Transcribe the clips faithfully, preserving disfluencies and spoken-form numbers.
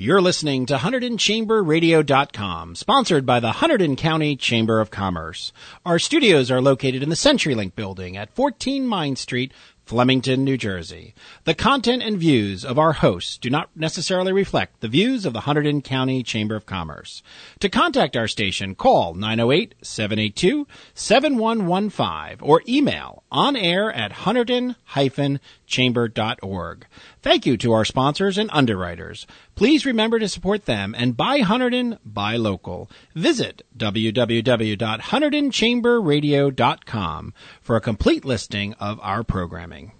You're listening to Hunterdon Chamber Radio dot com, sponsored by the Hunterdon County Chamber of Commerce. Our studios are located in the CenturyLink building at fourteen Mine Street, Flemington, New Jersey. The content and views of our hosts do not necessarily reflect the views of the Hunterdon County Chamber of Commerce. To contact our station, call nine oh eight, seven eight two, seven one one five or email onair at hunterdon dash chamber dot org. Thank you to our sponsors and underwriters. Please remember to support them and buy Hunterdon, buy local. Visit w w w dot hunterdon chamber radio dot com for a complete listing of our programming.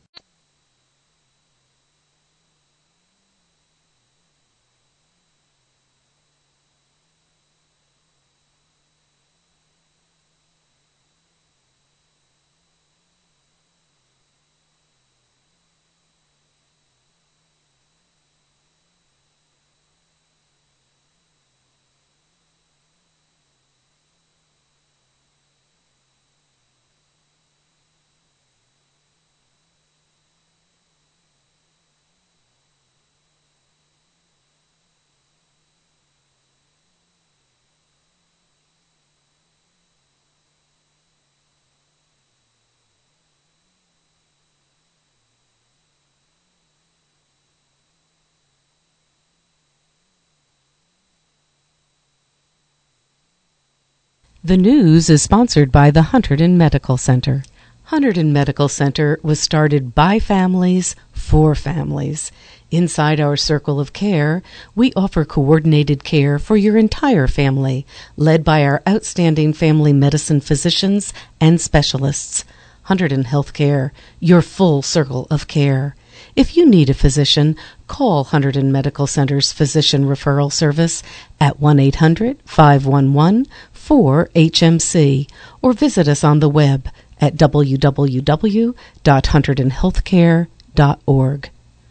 The news is sponsored by the Hunterdon Medical Center. Hunterdon Medical Center was started by families for families. Inside our circle of care, we offer coordinated care for your entire family, led by our outstanding family medicine physicians and specialists. Hunterdon Healthcare, your full circle of care. If you need a physician, call Hunterdon Medical Center's Physician Referral Service at one eight hundred, five one one, four H M C or visit us on the web at w w w dot hunterdon healthcare dot org.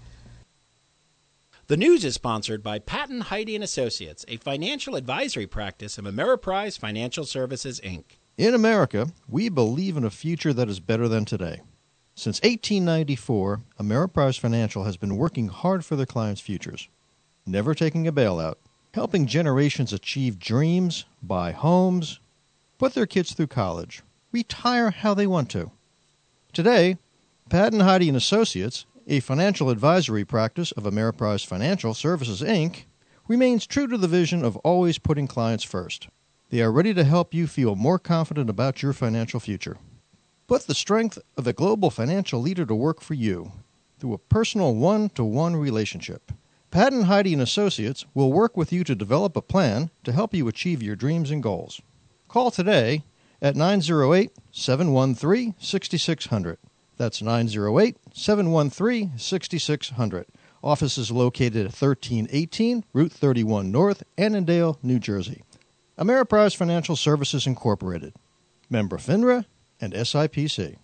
The news is sponsored by Patton, Heide and Associates, a financial advisory practice of Ameriprise Financial Services, Incorporated. In America, we believe in a future that is better than today. Since eighteen ninety-four, Ameriprise Financial has been working hard for their clients' futures, never taking a bailout, helping generations achieve dreams, buy homes, put their kids through college, retire how they want to. Today, Patton, Heide and Associates, a financial advisory practice of Ameriprise Financial Services, Incorporated, remains true to the vision of always putting clients first. They are ready to help you feel more confident about your financial future. Put the strength of a global financial leader to work for you through a personal one-to-one relationship. Patton, Heide and Associates will work with you to develop a plan to help you achieve your dreams and goals. Call today at nine oh eight, seven one three, six six zero zero. That's nine oh eight, seven one three, six six zero zero. Office is located at thirteen eighteen Route thirty-one North, Annandale, New Jersey. Ameriprise Financial Services, Incorporated. Member FINRA and S I P C.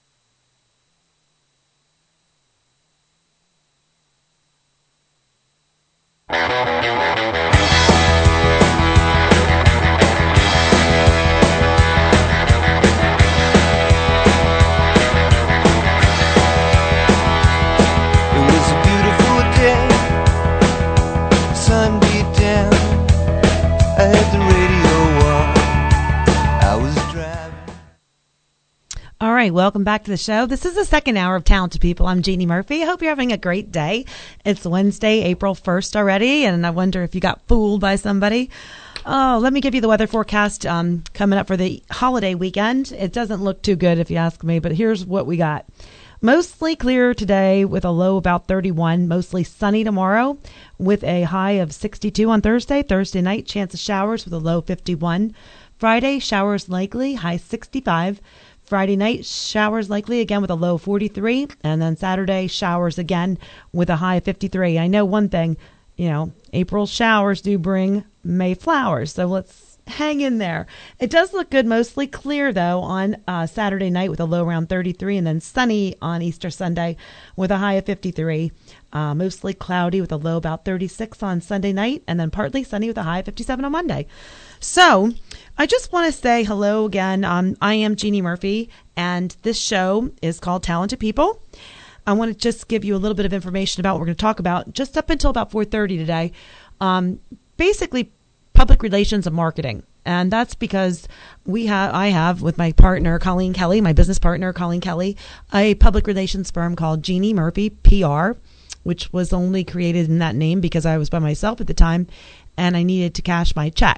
All right, welcome back to the show. This is the second hour of Talented People. I'm Jeannie Murphy. I hope you're having a great day. It's Wednesday, April first already, and I wonder if you got fooled by somebody. Oh, let me give you the weather forecast um, coming up for the holiday weekend. It doesn't look too good if you ask me, but here's what we got. Mostly clear today with a low about thirty-one. Mostly sunny tomorrow with a high of sixty-two on Thursday. Thursday night, chance of showers with a low fifty-one. Friday, showers likely, high sixty-five. Friday night, showers likely again with a low forty-three. And then Saturday, showers again with a high of fifty-three. I know one thing, you know, April showers do bring May flowers. So let's hang in there. It does look good, mostly clear, though, on uh, Saturday night with a low around thirty-three. And then sunny on Easter Sunday with a high of fifty-three. Uh, mostly cloudy with a low about thirty-six on Sunday night. And then partly sunny with a high of fifty-seven on Monday. So I just want to say hello again. Um, I am Jeannie Murphy, and this show is called Talented People. I want to just give you a little bit of information about what we're going to talk about just up until about four thirty today. Um, basically, public relations and marketing. And that's because we have, I have with my partner, Colleen Kelly, my business partner, Colleen Kelly, a public relations firm called Jeannie Murphy P R, which was only created in that name because I was by myself at the time and I needed to cash my check.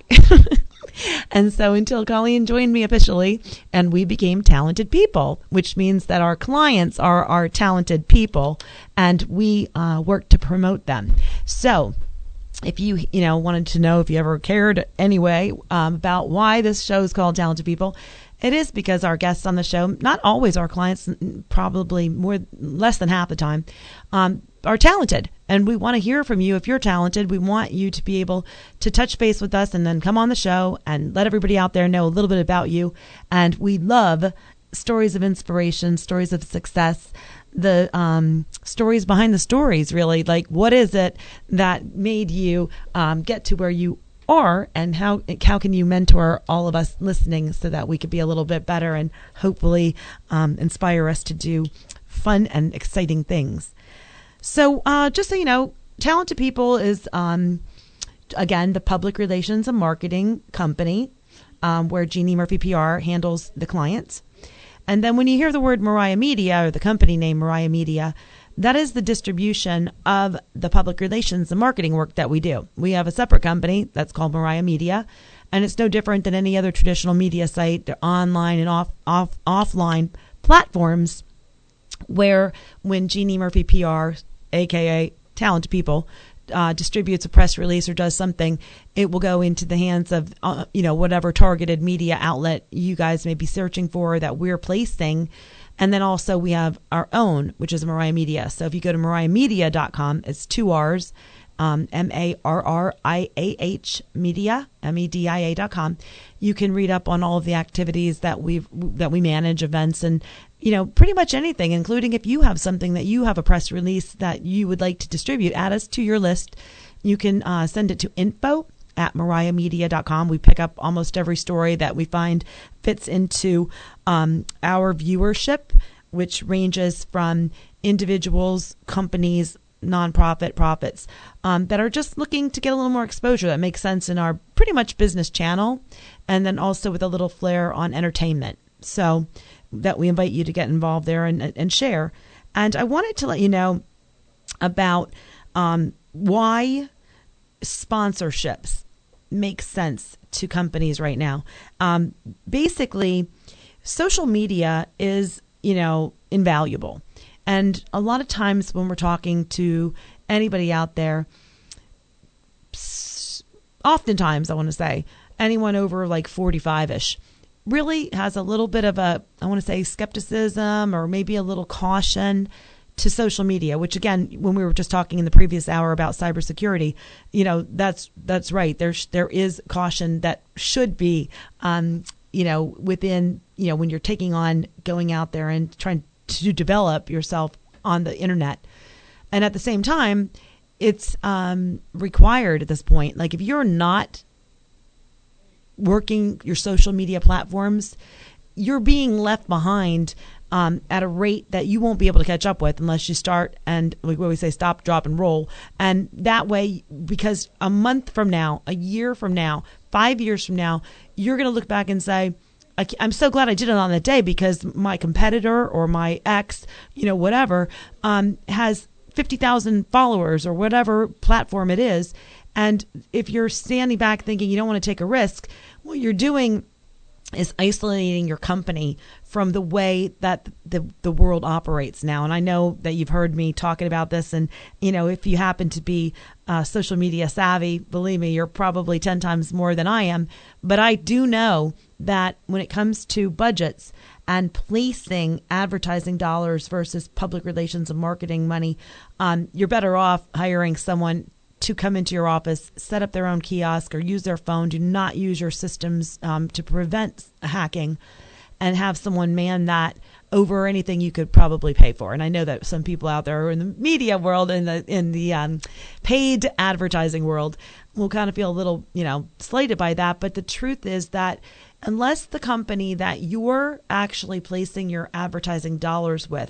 And so until Colleen joined me officially and we became Talented People, which means that our clients are our talented people and we uh, work to promote them. So if you, you know, wanted to know if you ever cared anyway um, about why this show is called Talented People, it is because our guests on the show, not always our clients, probably more less than half the time, um, are talented. And we want to hear from you. If you're talented, we want you to be able to touch base with us and then come on the show and let everybody out there know a little bit about you. And we love stories of inspiration, stories of success, the um, stories behind the stories, really. Like, what is it that made you um, get to where you are, and how how can you mentor all of us listening so that we could be a little bit better and hopefully um, inspire us to do fun and exciting things. So uh, just so you know, Talented People is, um, again, the public relations and marketing company um, where Jeannie Murphy P R handles the clients. And then when you hear the word Mariah Media, or the company name Mariah Media, that is the distribution of the public relations and marketing work that we do. We have a separate company that's called Mariah Media, and it's no different than any other traditional media site. They're online and off, off offline platforms where when Jeannie Murphy P R, a k a. Talented People, Uh, distributes a press release or does something, it will go into the hands of, uh, you know, whatever targeted media outlet you guys may be searching for that we're placing. And then also we have our own, which is Mariah Media. So if you go to mariah media dot com, it's two R's, um, M A R R I A H media, M E D I A dot com. You can read up on all of the activities that we've, that we manage, events, and, you know, pretty much anything, including if you have something that you have a press release that you would like to distribute, add us to your list. You can uh, send it to info at mariah media dot com. We pick up almost every story that we find fits into um, our viewership, which ranges from individuals, companies, nonprofit, profits um, that are just looking to get a little more exposure that makes sense in our pretty much business channel, and then also with a little flair on entertainment. So that we invite you to get involved there and, and share. And I wanted to let you know about um, why sponsorships make sense to companies right now. Um, basically, social media is, you know, invaluable. And a lot of times when we're talking to anybody out there, oftentimes, I want to say, anyone over like forty-five-ish, really has a little bit of a, I want to say, skepticism or maybe a little caution to social media, which again, when we were just talking in the previous hour about cybersecurity, you know, that's, that's right. There's, there is caution that should be, um, you know, within, you know, when you're taking on going out there and trying to develop yourself on the internet. And at the same time, it's um, required at this point. Like if you're not working your social media platforms, you're being left behind um, at a rate that you won't be able to catch up with unless you start and, like what we say, stop, drop, and roll. And that way, because a month from now, a year from now, five years from now, you're going to look back and say, I'm so glad I did it on that day because my competitor or my ex, you know, whatever, um, has fifty thousand followers or whatever platform it is. And if you're standing back thinking you don't want to take a risk, what you're doing is isolating your company from the way that the the world operates now. And I know that you've heard me talking about this. And, you know, if you happen to be uh, social media savvy, believe me, you're probably ten times more than I am. But I do know that when it comes to budgets and placing advertising dollars versus public relations and marketing money, um, you're better off hiring someone to come into your office, set up their own kiosk or use their phone. Do not use your systems um, to prevent hacking, and have someone man that over anything you could probably pay for. And I know that some people out there in the media world, in the in the um, paid advertising world, will kind of feel a little, you know, slighted by that. But the truth is that unless the company that you're actually placing your advertising dollars with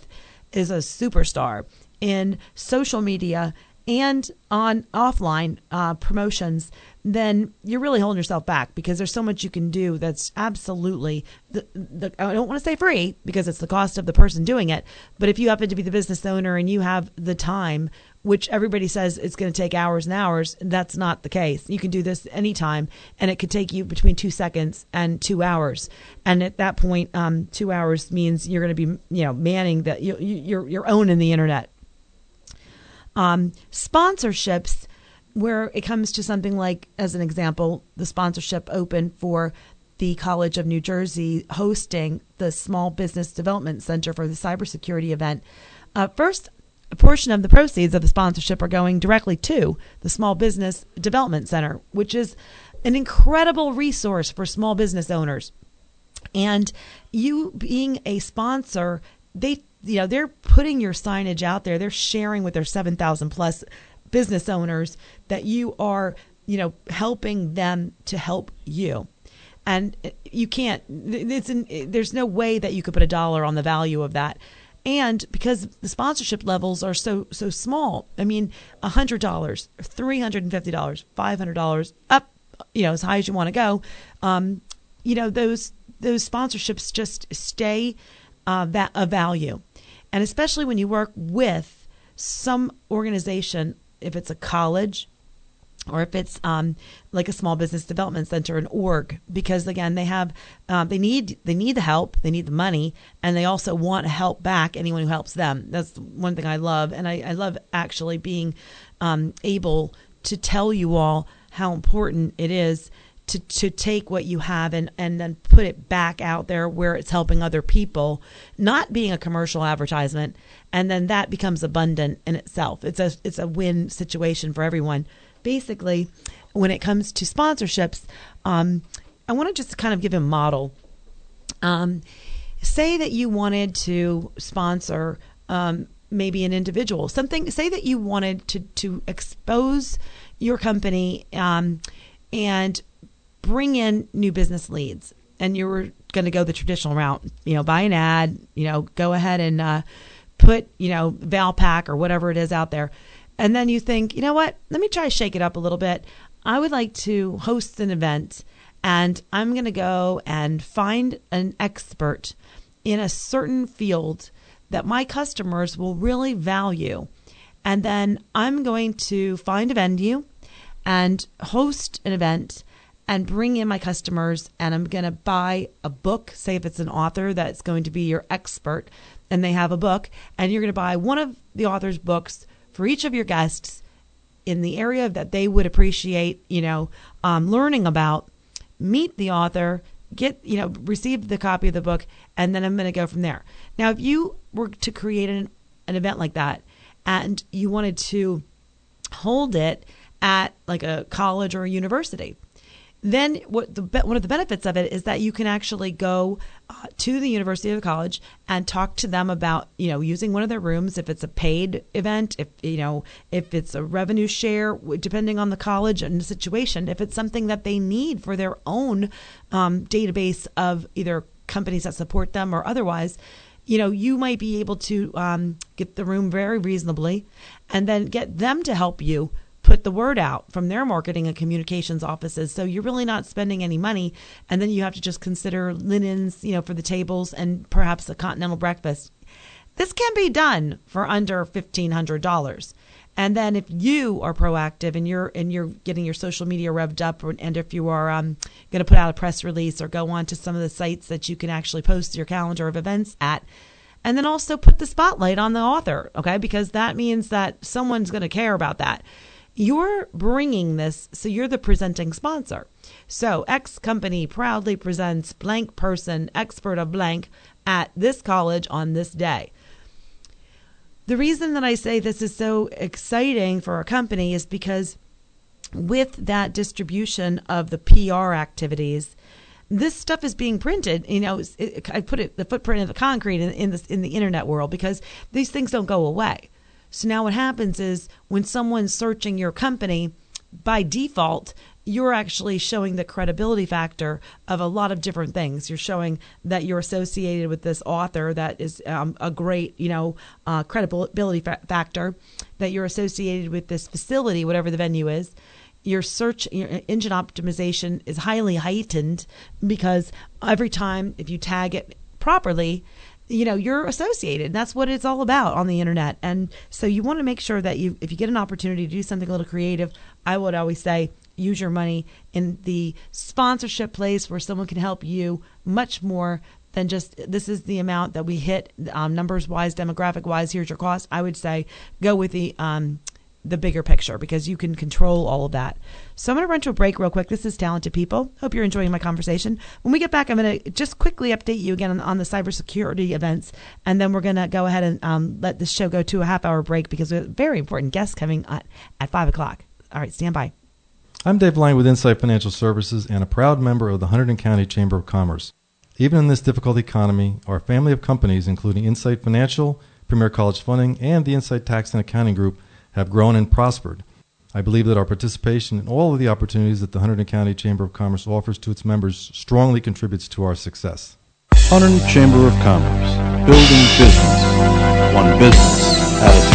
is a superstar in social media and on offline uh, promotions, then you're really holding yourself back, because there's so much you can do that's absolutely, the, the, I don't want to say free because it's the cost of the person doing it, but if you happen to be the business owner and you have the time, which everybody says it's going to take hours and hours, that's not the case. You can do this anytime, and it could take you between two seconds and two hours. And at that point, um, two hours means you're going to be, you know, manning that you, you're you're owning the internet. Um, sponsorships, where it comes to something like, as an example, the sponsorship open for the College of New Jersey hosting the Small Business Development Center for the cybersecurity event. Uh, first, a portion of the proceeds of the sponsorship are going directly to the Small Business Development Center, which is an incredible resource for small business owners. And you being a sponsor, they you know, they're putting your signage out there. They're sharing with their seven thousand plus business owners that you are, you know, helping them to help you. And you can't, it's in, there's no way that you could put a dollar on the value of that. And because the sponsorship levels are so, so small, I mean, one hundred dollars, three hundred fifty dollars, five hundred dollars, up, you know, as high as you want to go. Um, you know, those, those sponsorships just stay uh, that a value. And especially when you work with some organization, if it's a college or if it's um, like a small business development center, an org, because again, they have, um, they need, they need the help, they need the money, and they also want to help back anyone who helps them. That's one thing I love. And I, I love actually being um, able to tell you all how important it is to, to take what you have and, and then put it back out there where it's helping other people, not being a commercial advertisement. And then that becomes abundant in itself. It's a, it's a win situation for everyone. Basically, when it comes to sponsorships, um, I want to just kind of give a model. Um, say that you wanted to sponsor um, maybe an individual, something, say that you wanted to, to expose your company um, and bring in new business leads, and you were going to go the traditional route, you know, buy an ad, you know, go ahead and uh, put, you know, Valpak or whatever it is out there. And then you think, you know what, let me try to shake it up a little bit. I would like to host an event, and I'm going to go and find an expert in a certain field that my customers will really value. And then I'm going to find a venue and host an event and bring in my customers, and I'm going to buy a book. Say if it's an author that's going to be your expert and they have a book, and you're going to buy one of the author's books for each of your guests in the area that they would appreciate, you know, um, learning about. Meet the author, get, you know, receive the copy of the book, and then I'm going to go from there. Now, if you were to create an, an event like that and you wanted to hold it at like a college or a university, then what the one of the benefits of it is that you can actually go uh, to the university or the college and talk to them about, you know, using one of their rooms, if it's a paid event, if, you know, if it's a revenue share, depending on the college and the situation, if it's something that they need for their own um, database of either companies that support them or otherwise, you know, you might be able to um, get the room very reasonably and then get them to help you put the word out from their marketing and communications offices. So you're really not spending any money. And then you have to just consider linens, you know, for the tables and perhaps a continental breakfast. This can be done for under fifteen hundred dollars. And then if you are proactive and you're and you're getting your social media revved up, or, and if you are um, going to put out a press release or go on to some of the sites that you can actually post your calendar of events at, and then also put the spotlight on the author, okay? Because that means that someone's going to care about that. You're bringing this, so you're the presenting sponsor. So X company proudly presents blank person, expert of blank, at this college on this day. The reason that I say this is so exciting for a company is because with that distribution of the P R activities, this stuff is being printed. You know, it, I put it the footprint of the concrete in, in, this, in the internet world, because these things don't go away. So now what happens is when someone's searching your company, by default, you're actually showing the credibility factor of a lot of different things. You're showing that you're associated with this author that is um, a great, you know, uh, credibility fa- factor, that you're associated with this facility, whatever the venue is. Your search your engine optimization is highly heightened because every time if you tag it properly, you know, you're associated. That's what it's all about on the internet. And so you want to make sure that you, if you get an opportunity to do something a little creative, I would always say, use your money in the sponsorship place where someone can help you much more than just this is the amount that we hit um, numbers wise, demographic wise. Here's your cost. I would say go with the um, the bigger picture because you can control all of that. So I'm going to run to a break real quick. This is Talented People. Hope you're enjoying my conversation. When we get back, I'm going to just quickly update you again on, on the cybersecurity events, and then we're going to go ahead and um, let this show go to a half hour break because we have a very important guest coming at, at five o'clock. All right, stand by. I'm Dave Lang with Insight Financial Services and a proud member of the Hunterdon County Chamber of Commerce. Even in this difficult economy, our family of companies, including Insight Financial, Premier College Funding, and the Insight Tax and Accounting Group, have grown and prospered. I believe that our participation in all of the opportunities that the Hunterdon County Chamber of Commerce offers to its members strongly contributes to our success. Hunterdon Chamber of Commerce, building business, one business at a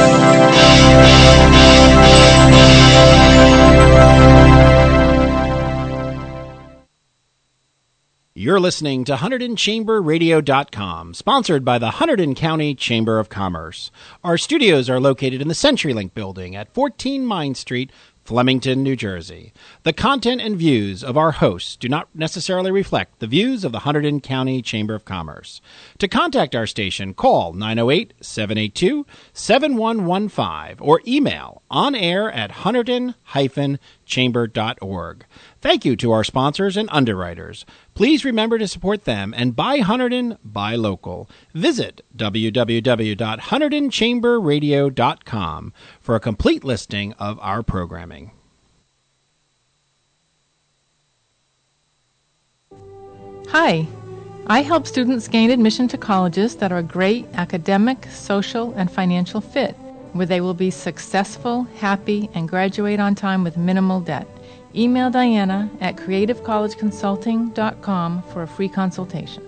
time. You're listening to Hunterdon Chamber Radio dot com, sponsored by the Hunterdon County Chamber of Commerce. Our studios are located in the CenturyLink building at fourteen Mine Street, Flemington, New Jersey. The content and views of our hosts do not necessarily reflect the views of the Hunterdon County Chamber of Commerce. To contact our station, call nine oh eight, seven eight two, seven one one five or email onair at hunterdon dash chamber dot org. Thank you to our sponsors and underwriters. Please remember to support them and buy Hunterdon, buy local. Visit w w w dot hunterdon chamber radio dot com for a complete listing of our programming. Hi, I help students gain admission to colleges that are a great academic, social, and financial fit, where they will be successful, happy, and graduate on time with minimal debt. Email Diana at creative college consulting dot com for a free consultation.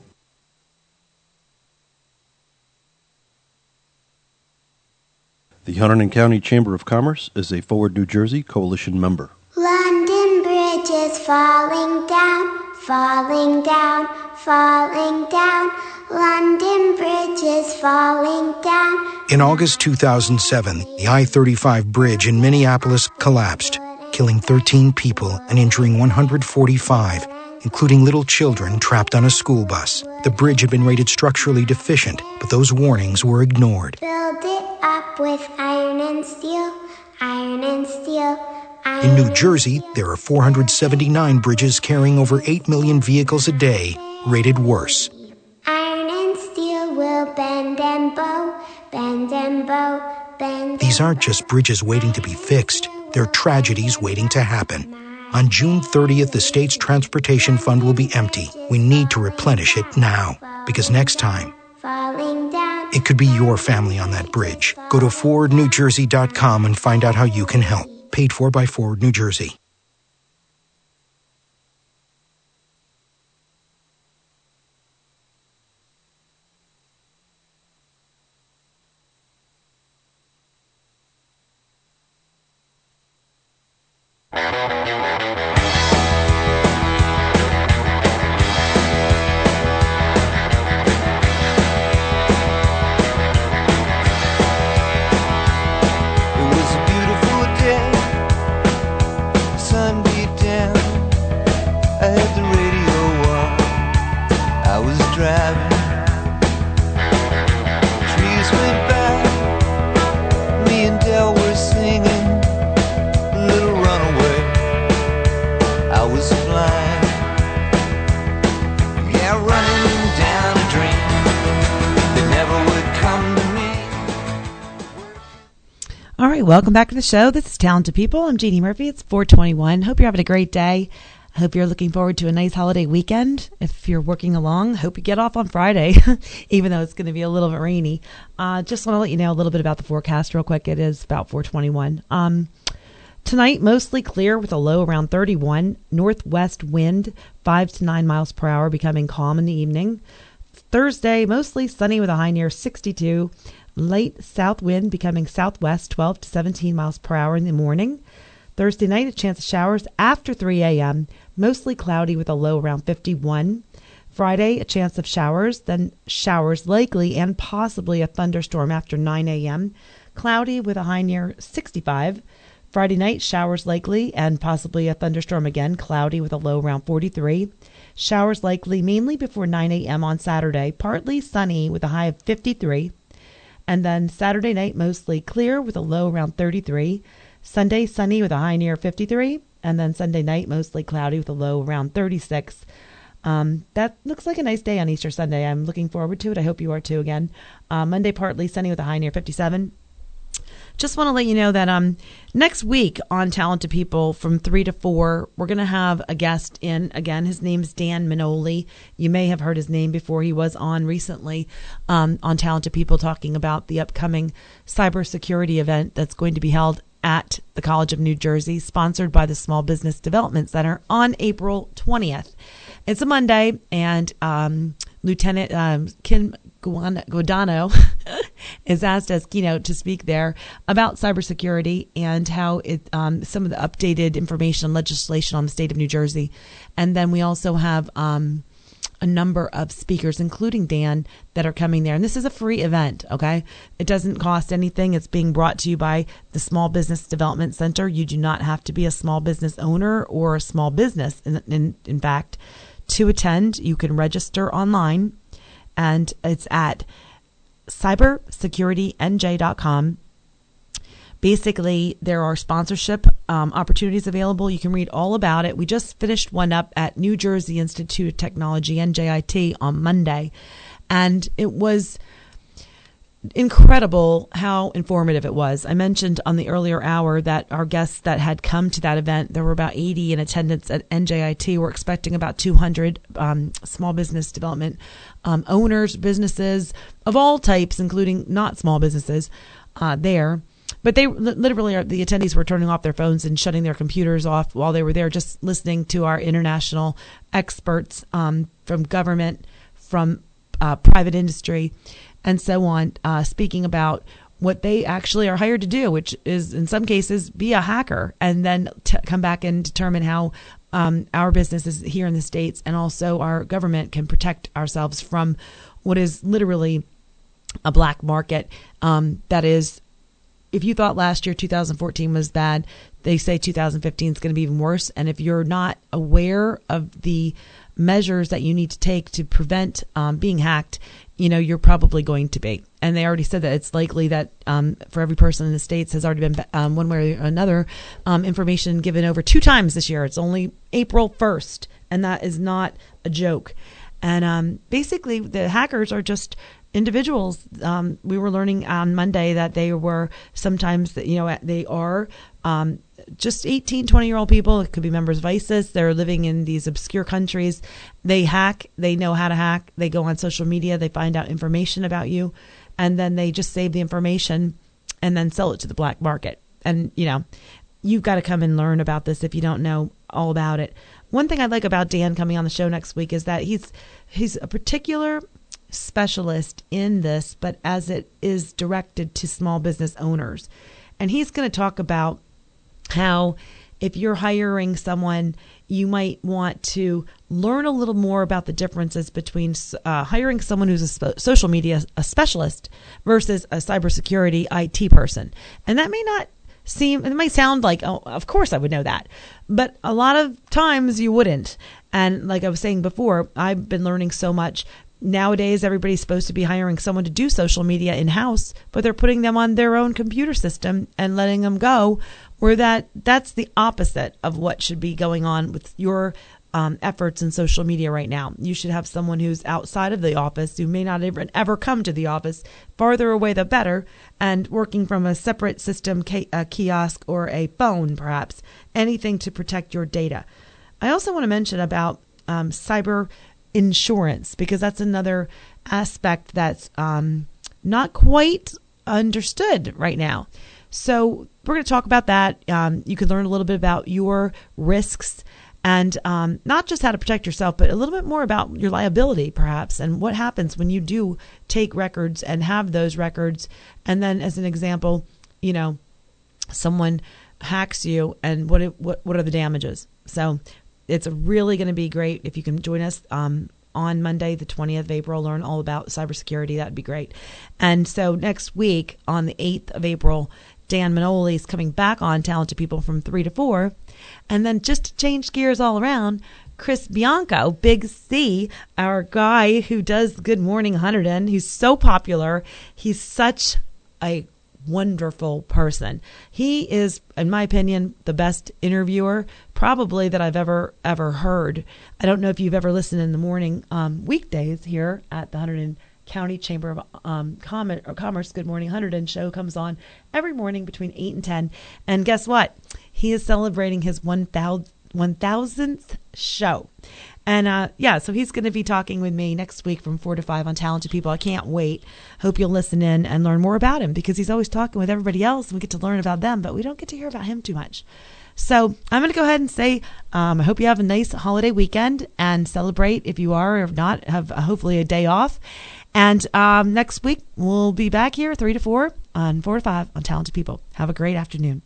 The Hunterdon County Chamber of Commerce is a Forward New Jersey Coalition member. London Bridge is falling down, falling down, falling down. London Bridge is falling down. In August two thousand seven, the I thirty-five bridge in Minneapolis collapsed, killing thirteen people and injuring one hundred forty-five, including little children trapped on a school bus. The bridge had been rated structurally deficient, but those warnings were ignored. Build it up with iron and steel, iron and steel. In New Jersey, there are four hundred seventy-nine bridges carrying over eight million vehicles a day, rated worse. Iron and steel will bend and bow, bend and bow, bend. These aren't just bridges waiting to be fixed. They're tragedies waiting to happen. On June thirtieth, the state's transportation fund will be empty. We need to replenish it now, because next time, falling down. It could be your family on that bridge. Go to forward new jersey dot com and find out how you can help. Paid for by Forward New Jersey. Welcome back to the show. This is Talented People. I'm Jeannie Murphy. It's four twenty-one. Hope you're having a great day. I hope you're looking forward to a nice holiday weekend. If you're working along, hope you get off on Friday, even though it's going to be a little bit rainy. Uh, just want to let you know a little bit about the forecast real quick. It is about four twenty-one. Um, Tonight, mostly clear with a low around thirty-one. Northwest wind, five to nine miles per hour, becoming calm in the evening. Thursday, mostly sunny with a high near sixty-two. Light south wind becoming southwest, twelve to seventeen miles per hour in the morning. Thursday night, a chance of showers after three a.m., mostly cloudy with a low around fifty-one. Friday, a chance of showers, then showers likely and possibly a thunderstorm after nine a.m., cloudy with a high near sixty-five. Friday night, showers likely and possibly a thunderstorm again, cloudy with a low around forty-three. Showers likely mainly before nine a.m. on Saturday, partly sunny with a high of fifty-three. And then Saturday night, mostly clear with a low around thirty-three. Sunday, sunny with a high near fifty-three. And then Sunday night, mostly cloudy with a low around thirty-six. Um, that looks like a nice day on Easter Sunday. I'm looking forward to it. I hope you are too again. Uh, Monday, partly sunny with a high near fifty-seven. Just want to let you know that um, next week on Talented People from three to four, we're going to have a guest in. Again, his name's Dan Manoli. You may have heard his name before. He was on recently um, on Talented People talking about the upcoming cybersecurity event that's going to be held at the College of New Jersey, sponsored by the Small Business Development Center on April twentieth. It's a Monday, and um, Lieutenant um, Kim Guadagno is asked as keynote to speak there about cybersecurity and how it um, some of the updated information and legislation on the state of New Jersey. And then we also have um, a number of speakers, including Dan, that are coming there. And this is a free event, okay? It doesn't cost anything. It's being brought to you by the Small Business Development Center. You do not have to be a small business owner or a small business. In, in, in fact, to attend, you can register online, and it's at cyber security n j dot com. Basically, there are sponsorship um, opportunities available. You can read all about it. We just finished one up at New Jersey Institute of Technology, N J I T, on Monday, and it was incredible how informative it was. I mentioned on the earlier hour that our guests that had come to that event, there were about eighty in attendance at N J I T. We're expecting about two hundred um, small business development um, owners, businesses of all types, including not small businesses, uh, there. But they literally, are, the attendees were turning off their phones and shutting their computers off while they were there, just listening to our international experts um, from government, from uh, private industry, and so on, uh, speaking about what they actually are hired to do, which is in some cases be a hacker, and then t- come back and determine how um, our businesses here in the States and also our government can protect ourselves from what is literally a black market um, that is, if you thought last year, two thousand fourteen, was bad, they say two thousand fifteen is going to be even worse. And if you're not aware of the measures that you need to take to prevent um, being hacked, you know, you're probably going to be. And they already said that it's likely that um, for every person in the States has already been, um, one way or another, um, information given over two times this year. It's only April first, and that is not a joke. And um, basically, the hackers are just individuals. Um, we were learning on Monday that they were sometimes, you know, they are um, just eighteen, twenty-year-old people. It could be members of ISIS. They're living in these obscure countries. They hack. They know how to hack. They go on social media. They find out information about you, and then they just save the information and then sell it to the black market. And, you know, you've got to come and learn about this if you don't know all about it. One thing I like about Dan coming on the show next week is that he's he's a particular specialist in this, but as it is directed to small business owners. And he's going to talk about how if you're hiring someone, you might want to learn a little more about the differences between uh, hiring someone who's a sp- social media a specialist versus a cybersecurity I T person. And that may not seem, it might sound like, oh, of course I would know that. But a lot of times you wouldn't. And like I was saying before, I've been learning so much. Nowadays, everybody's supposed to be hiring someone to do social media in-house, but they're putting them on their own computer system and letting them go, where that that's the opposite of what should be going on with your um, efforts in social media right now. You should have someone who's outside of the office, who may not even ever come to the office, farther away the better, and working from a separate system, a kiosk or a phone perhaps, anything to protect your data. I also want to mention about um, cyber insurance, because that's another aspect that's um, not quite understood right now. So we're going to talk about that. Um, you can learn a little bit about your risks and um, not just how to protect yourself, but a little bit more about your liability, perhaps, and what happens when you do take records and have those records. And then, as an example, you know, someone hacks you, and what it, what what are the damages? So it's really going to be great if you can join us um, on Monday, the twentieth of April. Learn all about cybersecurity. That would be great. And so next week, on the eighth of April, Dan Manoli is coming back on Talented People from three to four. And then just to change gears all around, Chris Bianco, Big C, our guy who does Good Morning Hunterdon, he's so popular. He's such a wonderful person. He is, in my opinion, the best interviewer probably that I've ever, ever heard. I don't know if you've ever listened in the morning um, weekdays here at the Hunterdon County Chamber of um, Com- or Commerce. Good Morning Hunterdon show comes on every morning between eight and ten. And guess what? He is celebrating his one thousandth show. And uh, yeah, so he's going to be talking with me next week from four to five on Talented People. I can't wait. Hope you'll listen in and learn more about him, because he's always talking with everybody else and we get to learn about them, but we don't get to hear about him too much. So I'm going to go ahead and say um, I hope you have a nice holiday weekend and celebrate. If you are, or if not, have uh, hopefully a day off. And um, next week, we'll be back here three to four on four to five on Talented People. Have a great afternoon.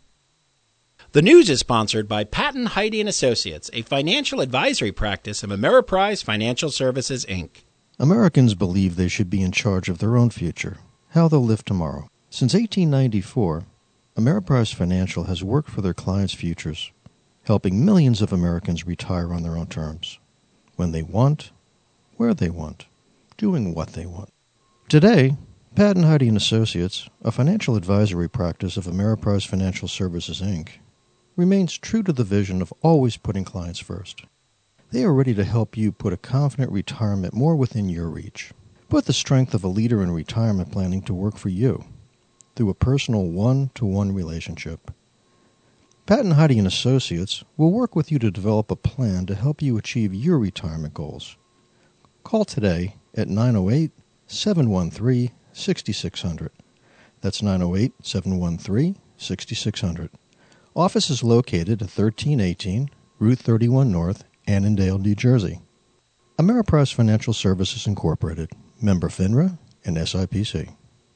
The news is sponsored by Patton, Heide and Associates, a financial advisory practice of Ameriprise Financial Services, Incorporated. Americans believe they should be in charge of their own future, how they'll live tomorrow. Since eighteen ninety-four, Ameriprise Financial has worked for their clients' futures, helping millions of Americans retire on their own terms, when they want, where they want, doing what they want. Today, Patton, Heide and Associates, a financial advisory practice of Ameriprise Financial Services, Incorporated, remains true to the vision of always putting clients first. They are ready to help you put a confident retirement more within your reach. Put the strength of a leader in retirement planning to work for you through a personal one-to-one relationship. Patton, Heide and Associates will work with you to develop a plan to help you achieve your retirement goals. Call today at nine oh eight, seven one three, six six zero zero. That's nine oh eight, seven one three, six six zero zero. Office is located at thirteen eighteen Route thirty-one North, Annandale, New Jersey. Ameriprise Financial Services, Incorporated, member FINRA and S I P C.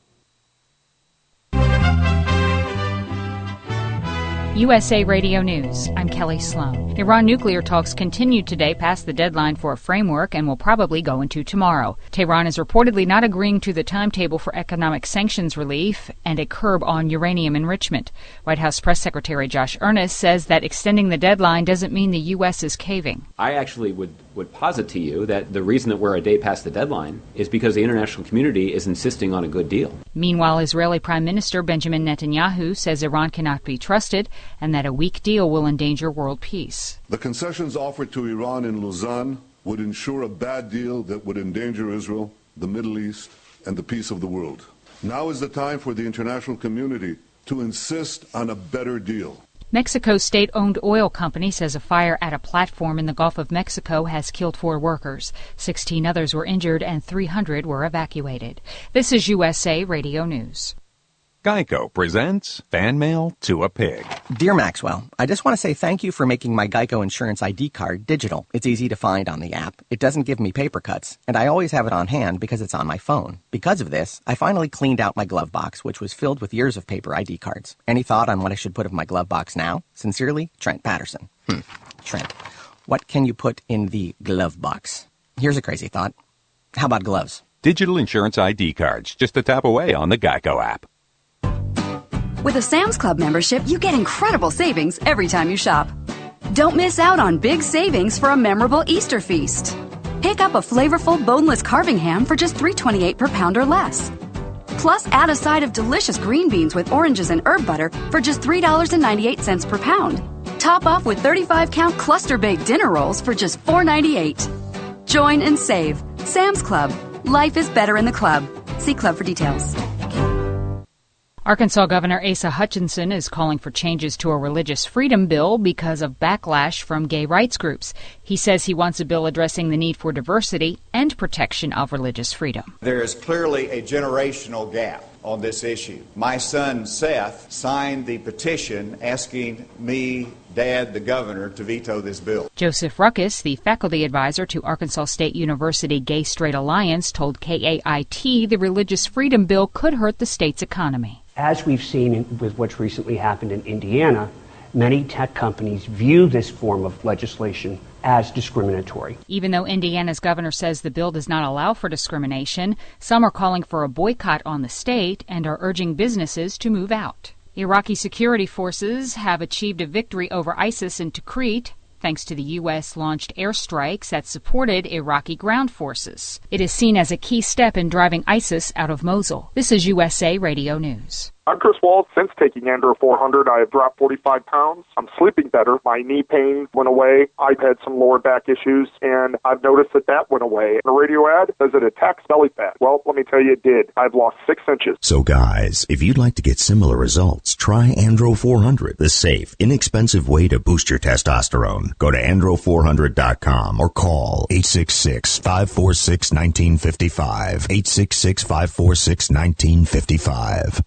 U S A Radio News. I'm Kelly Sloan. Iran nuclear talks continued today past the deadline for a framework and will probably go into tomorrow. Tehran is reportedly not agreeing to the timetable for economic sanctions relief and a curb on uranium enrichment. White House Press Secretary Josh Earnest says that extending the deadline doesn't mean the U S is caving. I actually would, would posit to you that the reason that we're a day past the deadline is because the international community is insisting on a good deal. Meanwhile, Israeli Prime Minister Benjamin Netanyahu says Iran cannot be trusted and that a weak deal will endanger world peace. The concessions offered to Iran in Lausanne would ensure a bad deal that would endanger Israel, the Middle East, and the peace of the world. Now is the time for the international community to insist on a better deal. Mexico's state-owned oil company says a fire at a platform in the Gulf of Mexico has killed four workers. Sixteen others were injured and three hundred were evacuated. This is U S A Radio News. Geico presents Fan Mail to a Pig. Dear Maxwell, I just want to say thank you for making my Geico Insurance I D card digital. It's easy to find on the app. It doesn't give me paper cuts, and I always have it on hand because it's on my phone. Because of this, I finally cleaned out my glove box, which was filled with years of paper I D cards. Any thought on what I should put in my glove box now? Sincerely, Trent Patterson. Hmm. Trent, what can you put in the glove box? Here's a crazy thought. How about gloves? Digital insurance I D cards, just a tap away on the Geico app. With a Sam's Club membership, you get incredible savings every time you shop. Don't miss out on big savings for a memorable Easter feast. Pick up a flavorful boneless carving ham for just three dollars and twenty-eight cents per pound or less. Plus, add a side of delicious green beans with oranges and herb butter for just three dollars and ninety-eight cents per pound. Top off with thirty-five count cluster-baked dinner rolls for just four dollars and ninety-eight cents. Join and save. Sam's Club. Life is better in the club. See club for details. Arkansas Governor Asa Hutchinson is calling for changes to a religious freedom bill because of backlash from gay rights groups. He says he wants a bill addressing the need for diversity and protection of religious freedom. There is clearly a generational gap on this issue. My son Seth signed the petition asking me, Dad, the governor, to veto this bill. Joseph Ruckus, the faculty advisor to Arkansas State University Gay Straight Alliance, told K A I T the religious freedom bill could hurt the state's economy. As we've seen in, with what's recently happened in Indiana, many tech companies view this form of legislation as discriminatory. Even though Indiana's governor says the bill does not allow for discrimination, some are calling for a boycott on the state and are urging businesses to move out. Iraqi security forces have achieved a victory over ISIS in Tikrit, thanks to the U S-launched airstrikes that supported Iraqi ground forces. It is seen as a key step in driving ISIS out of Mosul. This is U S A Radio News. I'm Chris Wald. Since taking Andro four hundred, I have dropped forty-five pounds. I'm sleeping better. My knee pain went away. I've had some lower back issues, and I've noticed that that went away. The radio ad says it attacks belly fat. Well, let me tell you, it did. I've lost six inches. So, guys, if you'd like to get similar results, try Andro four hundred, the safe, inexpensive way to boost your testosterone. Go to andro four hundred dot com or call eight six six, five four six, one nine five five, eight six six, five four six, one nine five five.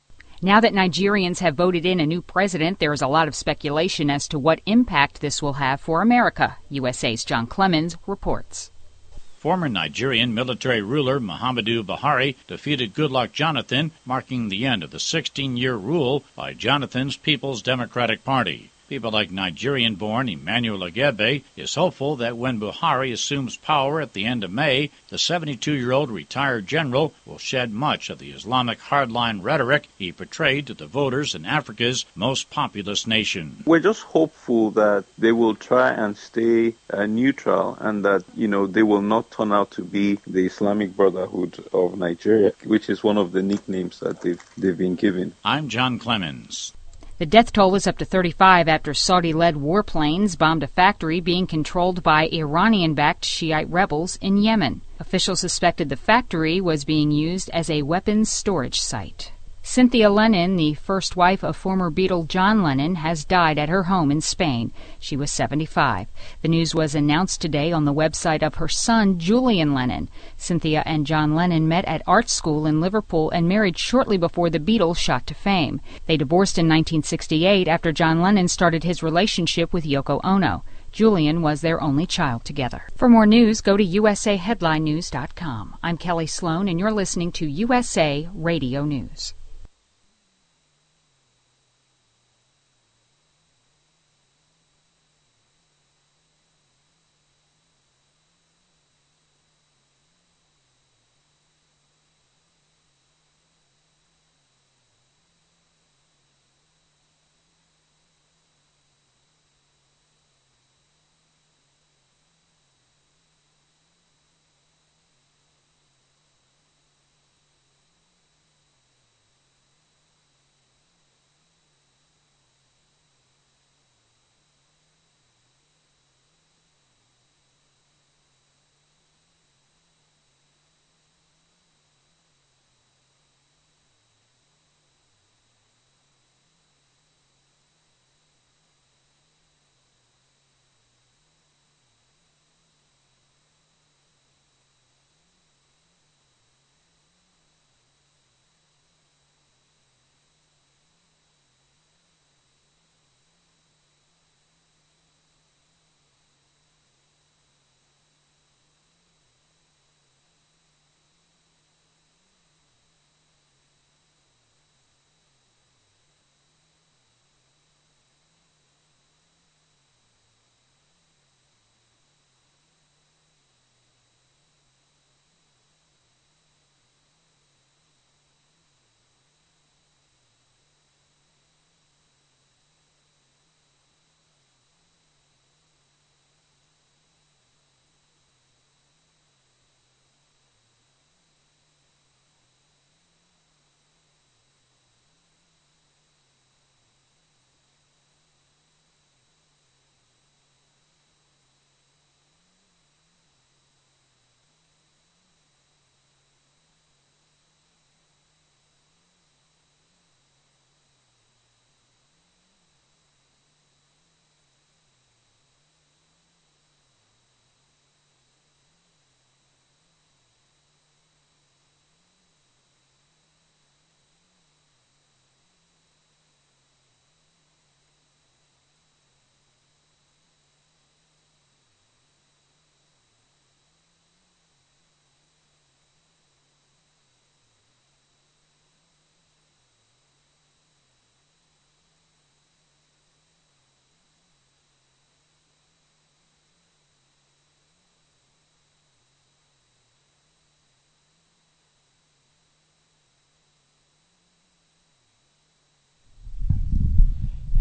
Now that Nigerians have voted in a new president, there is a lot of speculation as to what impact this will have for America. U S A's John Clemens reports. Former Nigerian military ruler Muhammadu Buhari defeated Goodluck Jonathan, marking the end of the sixteen-year rule by Jonathan's People's Democratic Party. People like Nigerian-born Emmanuel Agebe is hopeful that when Buhari assumes power at the end of May, the seventy-two-year-old retired general will shed much of the Islamic hardline rhetoric he portrayed to the voters in Africa's most populous nation. We're just hopeful that they will try and stay uh, neutral and that, you know, they will not turn out to be the Islamic Brotherhood of Nigeria, which is one of the nicknames that they've, they've been given. I'm John Clemens. The death toll is up to thirty-five after Saudi-led warplanes bombed a factory being controlled by Iranian-backed Shiite rebels in Yemen. Officials suspected the factory was being used as a weapons storage site. Cynthia Lennon, the first wife of former Beatle John Lennon, has died at her home in Spain. She was seventy-five. The news was announced today on the website of her son, Julian Lennon. Cynthia and John Lennon met at art school in Liverpool and married shortly before the Beatles shot to fame. They divorced in nineteen sixty-eight after John Lennon started his relationship with Yoko Ono. Julian was their only child together. For more news, go to U S A headline news dot com. I'm Kelly Sloan, and you're listening to U S A Radio News.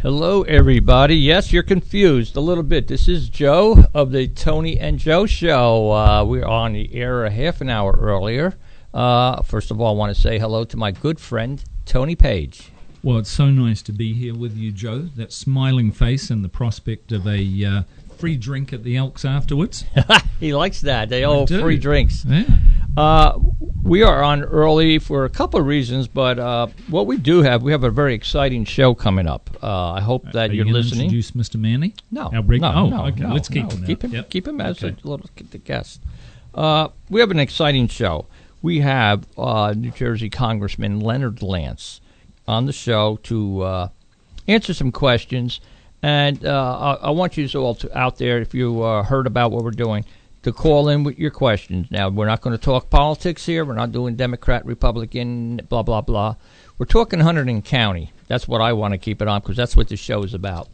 Hello, everybody. Yes, you're confused a little bit. This is Joe of the Tony and Joe Show. Uh, we're on the air a half an hour earlier. Uh, first of all, I want to say hello to my good friend, Tony Page. Well, it's so nice to be here with you, Joe. That smiling face and the prospect of a uh, free drink at the Elks afterwards. He likes that. They all do. free drinks. Yeah. Uh, we are on early for a couple of reasons, but uh, what we do have, we have a very exciting show coming up. Uh, I hope that Are you're you gonna listening. Introduce Mister Manny? No, Our break- no, oh, no, okay. no, Let's keep no. him. Keep him, Yep. keep him as Okay. a little the guest. Uh, we have an exciting show. We have uh, New Jersey Congressman Leonard Lance on the show to uh, answer some questions. And uh, I, I want you all to, out there, if you uh, heard about what we're doing, to call in with your questions. Now, we're not going to talk politics here. We're not doing Democrat, Republican, blah, blah, blah. We're talking Hunterdon County. That's what I want to keep it on because that's what the show is about.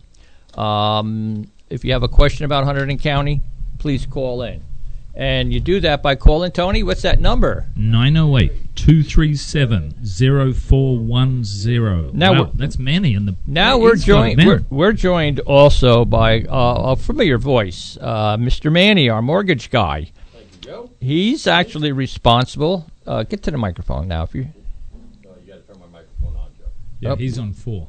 Um, if you have a question about Hunterdon County, please call in. And you do that by calling Tony. What's that number? nine oh eight, two three seven, oh four one oh. Now wow, we're- that's Manny in the Now he's we're got it joined. down. We're, we're joined also by uh, a familiar voice, uh, Mister Manny, our mortgage guy. Thank you, Joe. He's actually responsible. Uh, get to the microphone now, if you. You got to turn my microphone on, Joe. Yeah, Oh. he's on four.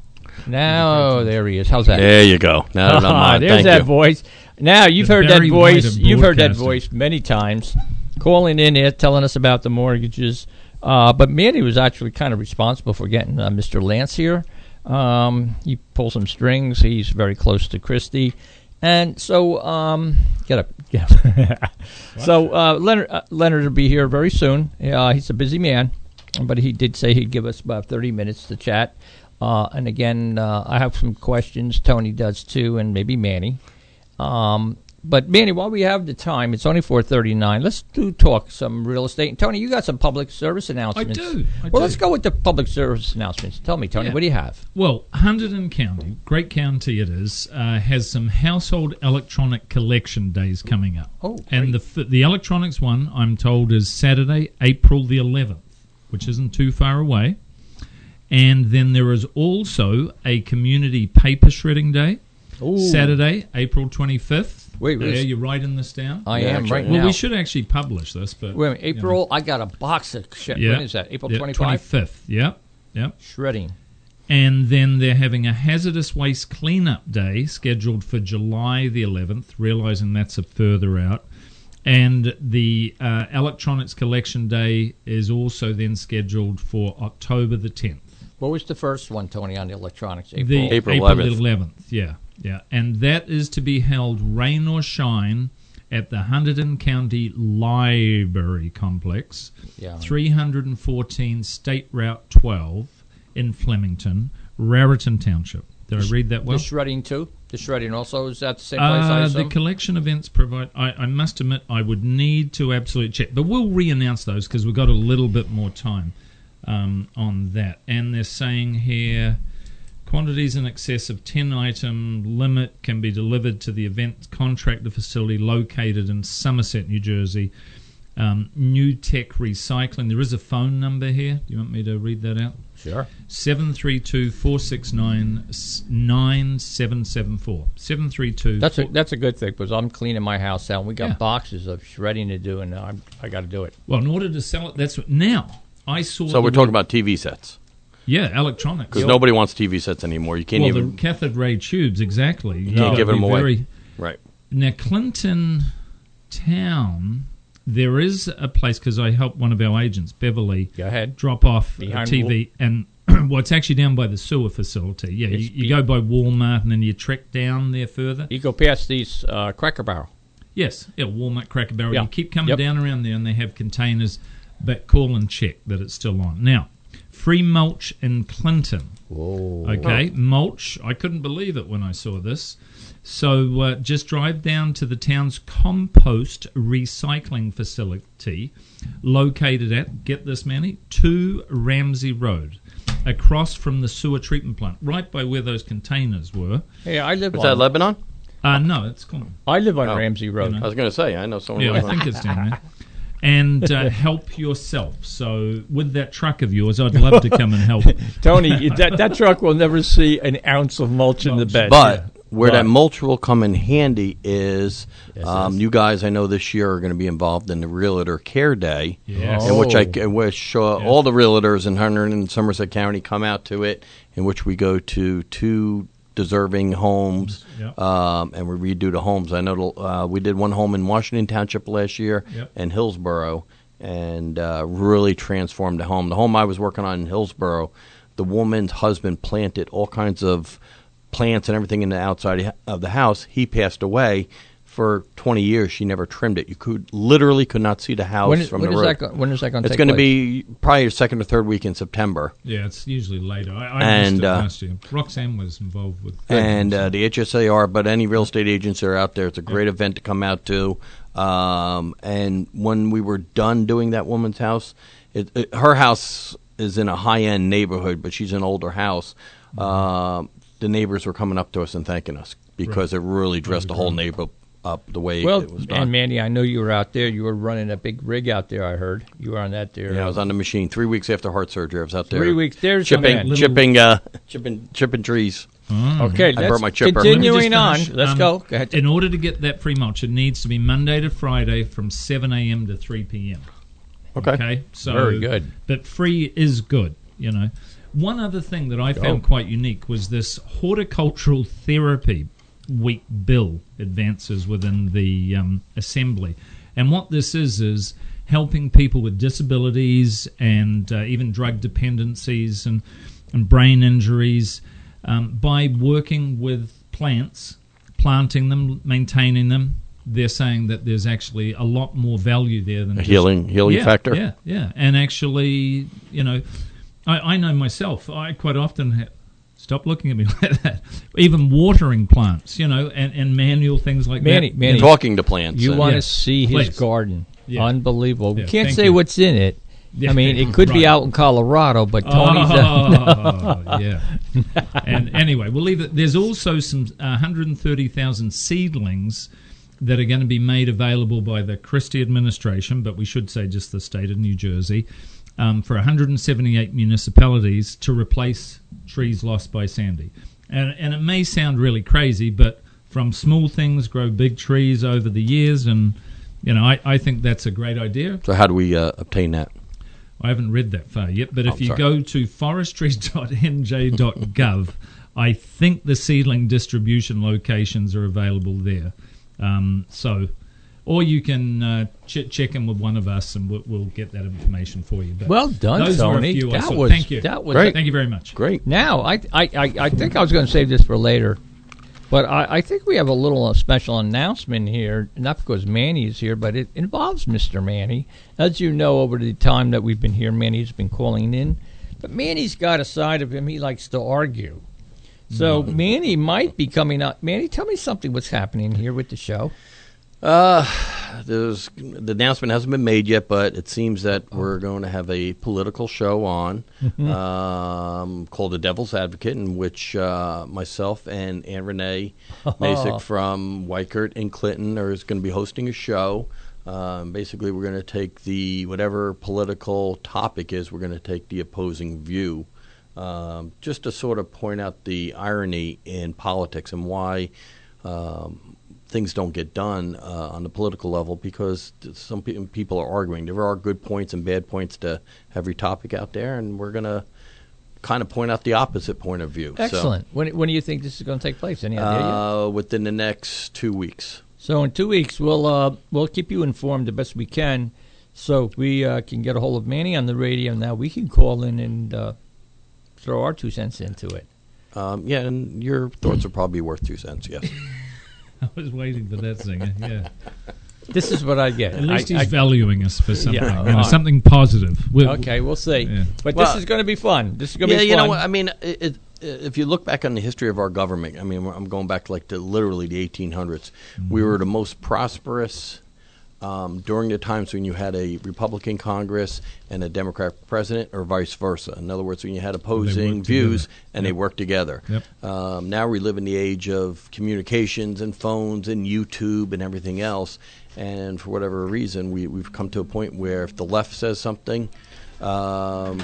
Now there he is. How's that? There you go. Now that I'm on, There's thank that you. voice. Now you've The heard that Barry White voice. of You've heard that broadcasting. voice many times, calling in here, telling us about the mortgages. Uh, but Manny was actually kind of responsible for getting uh, Mister Lance here. Um, he pulls some strings. He's very close to Christie. And so, um, get up. Get up. so, uh, Leonard, uh, Leonard will be here very soon. Uh, he's a busy man, but he did say he'd give us about thirty minutes to chat. Uh, and again, uh, I have some questions. Tony does too, and maybe Manny. Um, but Manny, while we have the time, it's only four thirty-nine. Let's do talk some real estate. And Tony, you got some public service announcements. do, I well, do. let's go with the public service announcements. Tell me, Tony, Yeah. what do you have? Well, Hunterdon County, great county it is, uh, has some household electronic collection days coming up. Oh, and the f- the electronics one, I'm told, is Saturday, April the eleventh, which isn't too far away. And then there is also a community paper shredding day, Ooh. Saturday, April twenty-fifth. Wait, There, wait. you writing this down? I am right well, now. we should actually publish this, but Wait a minute, you know. April, I got a box of shit. Yeah. When is that? April Yeah, twenty-fifth? twenty-fifth, yep, yep. Shredding. And then they're having a hazardous waste cleanup day scheduled for July the eleventh, realizing that's a further out. And the uh, electronics collection day is also then scheduled for October the tenth. What was the first one, Tony, on the electronics? April. The April eleventh, yeah, yeah. And that is to be held rain or shine at the Hunterdon County Library Complex, Yeah. three hundred fourteen State Route twelve in Flemington, Raritan Township. Did I read that well? The shredding, too? The shredding also? Is that the same place, I Uh, the assume? collection events provide. I, I must admit, I would need to absolutely check, but we'll re-announce those because we've got a little bit more time um, on that. And they're saying here, quantities in excess of ten item limit can be delivered to the event contractor facility located in Somerset, New Jersey. Um, New Tech Recycling. There is a phone number here. Do you want me to read that out? Sure. seven three two, four six nine, nine seven seven four. seven three two. That's a, that's a good thing because I'm cleaning my house out and we got Yeah. boxes of shredding to do and I'm, I got to do it. Well, in order to sell it, that's what. Now, I saw. So we're the- talking about T V sets. Yeah, electronics. Because nobody wants T V sets anymore. You can't well, even. the cathode ray tubes, exactly. You You've can't got give to them be away. very- Right. Now, Clinton Town, there is a place, because I helped one of our agents, Beverly, Go ahead. drop off Behind a T V. And, well, it's actually down by the sewer facility. Yeah, It's you, be- you go by Walmart and then you trek down there further. You go past these uh, Cracker Barrel. Yes, yeah, Walmart, Cracker Barrel. Yeah. You keep coming Yep. down around there and they have containers, but call and check that it's still on. Now, free mulch in Clinton. Whoa. Okay, mulch. I couldn't believe it when I saw this. So uh, just drive down to the town's compost recycling facility located at, get this, Manny, two Ramsey Road, across from the sewer treatment plant, right by where those containers were. Hey, I live Is on that Lebanon? Uh, no, it's Clinton. I live on Oh. Ramsey Road. I was going to say, I know someone. Yeah, who I lives on- think it's down there. and uh, help yourself. So with that truck of yours, I'd love to come and help. Tony, that, that truck will never see an ounce of mulch in the bed. But Yeah. where But- that mulch will come in handy is, Yes, um, yes. you guys I know this year are going to be involved in the Realtor Care Day, Yes. in which I Oh. in which uh, all the realtors in Hunterdon and Somerset County come out to it, in which we go to two deserving homes, Yep. um, and we redo the homes. I know uh, we did one home in Washington Township last year Yep. and Hillsborough, and uh, really transformed the home. The home I was working on in Hillsborough, the woman's husband planted all kinds of plants and everything in the outside of the house. He passed away. For twenty years, she never trimmed it. You could literally could not see the house When is- from when the is road. that go- when is that gonna It's take going to place? be probably the second or third week in September. Yeah, it's usually later. I, I And, missed it uh, last year. Roxanne was involved with And uh, the H S A R, but any real estate agents that are out there, it's a great event to come out to. Um, and when we were done doing that woman's house, it, it, her house is in a high-end neighborhood, but she's an older house. Um, the neighbors were coming up to us and thanking us because Right. it really dressed the whole neighborhood up the way Well, it was done. and Mandy, I know you were out there. You were running a big rig out there, I heard. You were on that there. Yeah, I was on the machine. Three weeks after heart surgery, I was out there. Three weeks. There's chipping, something- chipping, uh, chipping, chipping trees. Okay, I let's brought my chipper. continue. Let me just Continuing on, finish. let's Um, go. Go ahead. In order to get that free mulch, it needs to be Monday to Friday from seven a.m. to three p.m. Okay. Okay. So Very good. But free is good, you know. One other thing that I found Go. quite unique was this horticultural therapy week bill advances within the um, assembly. And what this is is helping people with disabilities and uh, even drug dependencies and, and brain injuries um, by working with plants, planting them, maintaining them. They're saying that there's actually a lot more value there than A just- healing- healing yeah, factor? Yeah, yeah. And actually, you know, I, I know myself, I quite often ha- stop looking at me like that. Even watering plants, you know, and, and manual things like Manny, that. Manny, Talking to plants. You uh, want to Yes, see his please. garden. Yeah. Unbelievable. Yeah, we can't thank say you. what's in it. Yeah, I mean, it could be right. out in Colorado, but Tony's... Oh, yeah. And anyway, we'll leave it. There's also some uh, one hundred thirty thousand seedlings that are going to be made available by the Christie administration, but we should say just the state of New Jersey, um, for one hundred seventy-eight municipalities to replace trees lost by Sandy. And, and it may sound really crazy, but from small things grow big trees over the years, and you know I, I think that's a great idea. So how do we uh, obtain that? I haven't read that far yet, but Oh, if you sorry. go to forestry dot n j dot gov, I think the seedling distribution locations are available there. Um, so, or you can uh, ch- check in with one of us, and we'll, we'll get that information for you. But Well done, those were a Tony. few I That saw. was Thank you. that was Thank you very much. Great. Now, I I, I, I think I was going to save this for later, but I, I think we have a little uh, special announcement here, not because Manny is here, but it involves Mister Manny. As you know, over the time that we've been here, Manny's been calling in, but Manny's got a side of him he likes to argue. So Manny might be coming up. Manny, tell me something. What's happening here with the show? Uh, there's the announcement hasn't been made yet, but it seems that we're going to have a political show on Mhm. um, called The Devil's Advocate, in which uh, myself and Ann Renee Masick from Weichert and Clinton are is going to be hosting a show. Um, basically, we're going to take the whatever political topic is, we're going to take the opposing view, um, just to sort of point out the irony in politics and why. Um, things don't get done uh, on the political level because some pe- people are arguing. There are good points and bad points to every topic out there, and we're going to kind of point out the opposite point of view. Excellent. When when do you think this is going to take place? Any So, idea? yet? uh, within the next two weeks. So in two weeks, we'll uh, we'll keep you informed the best we can. So if we uh, can get a hold of Manny on the radio now, we can call in and uh, throw our two cents into it. Um, yeah, and your thoughts are probably worth two cents, yes. I was waiting for that singer. Yeah. This is what I get. At least I- he's I- valuing us for something, Yeah, you know, uh, something positive. We'll- okay, we'll see. Yeah. But Well, this is going to be fun. This is going to yeah, be you fun. know what? I mean, it, it, if you look back on the history of our government, I mean, I'm going back like to literally the eighteen hundreds. Mm-hmm. We were the most prosperous um, during the times when you had a Republican Congress and a Democrat president, or vice versa. In other words, when you had opposing views together. and Yep. they worked together. Yep. Um, now we live in the age of communications and phones and YouTube and everything else. And for whatever reason, we, we've come to a point where if the left says something, um,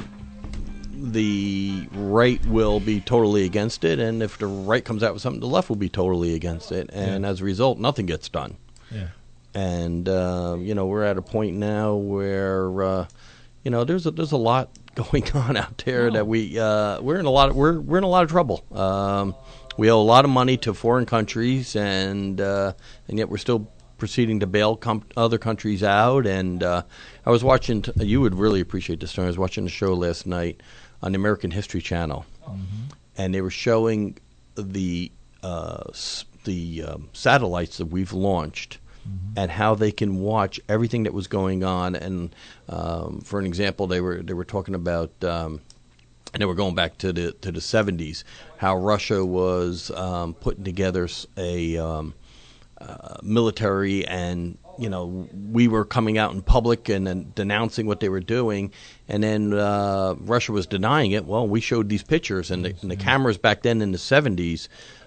the right will be totally against it. And if the right comes out with something, the left will be totally against it. And Yeah. as a result, nothing gets done. Yeah. And uh, you know, we're at a point now where uh, you know there's a, there's a lot going on out there Oh. that we uh, we're in a lot of, we're we're in a lot of trouble. Um, we owe a lot of money to foreign countries, and uh, and yet we're still proceeding to bail com- other countries out. And uh, I was watching. T- you would really appreciate this story. I was watching a show last night on the American History Channel, Mm-hmm. and they were showing the uh, s- the um, satellites that we've launched. Mm-hmm. And how they can watch everything that was going on. And um, for an example, they were they were talking about, um, and they were going back to the to the seventies, how Russia was um, putting together s- a um, uh, military, and you know we were coming out in public and, and denouncing what they were doing, and then uh, Russia was denying it. Well, we showed these pictures, and the, and the cameras back then in the seventies.